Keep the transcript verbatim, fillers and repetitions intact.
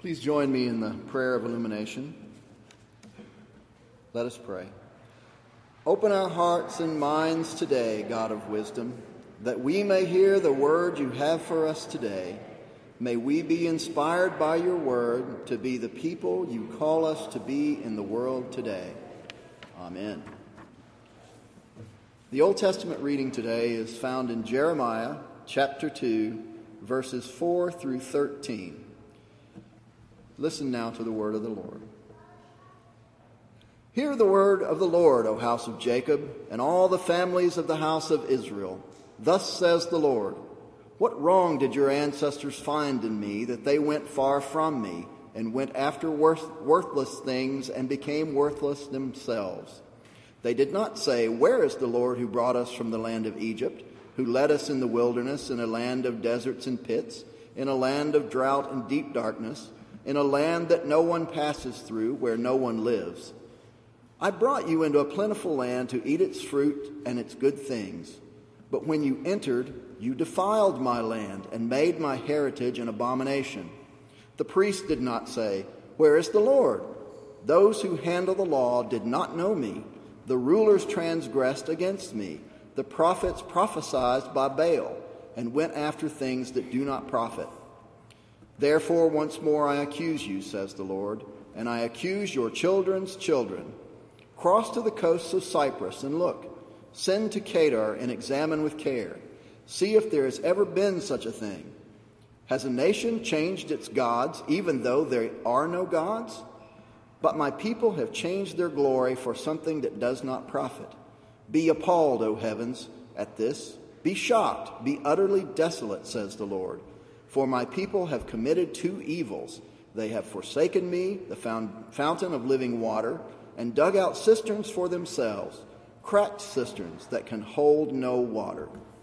Please join me in the prayer of illumination. Let us pray. Open our hearts and minds today, God of wisdom, that we may hear the word you have for us today. May we be inspired by your word to be the people you call us to be in the world today. Amen. The Old Testament reading today is found in Jeremiah chapter two, verses four through thirteen. Listen now to the word of the Lord. Hear the word of the Lord, O house of Jacob, and all the families of the house of Israel. Thus says the Lord, what wrong did your ancestors find in me that they went far from me and went after worth, worthless things and became worthless themselves? They did not say, where is the Lord who brought us from the land of Egypt, who led us in the wilderness, in a land of deserts and pits, in a land of drought and deep darkness, in a land that no one passes through, where no one lives? I brought you into a plentiful land to eat its fruit and its good things. But when you entered, you defiled my land and made my heritage an abomination. The priest did not say, where is the Lord? Those who handle the law did not know me. The rulers transgressed against me. The prophets prophesied by Baal and went after things that do not profit. Therefore, once more I accuse you, says the Lord, and I accuse your children's children. Cross to the coasts of Cyprus and look. Send to Kedar and examine with care. See if there has ever been such a thing. Has a nation changed its gods, even though there are no gods? But my people have changed their glory for something that does not profit. Be appalled, O heavens, at this. Be shocked, be utterly desolate, says the Lord. For my people have committed two evils. They have forsaken me, the fountain of living water, and dug out cisterns for themselves, cracked cisterns that can hold no water.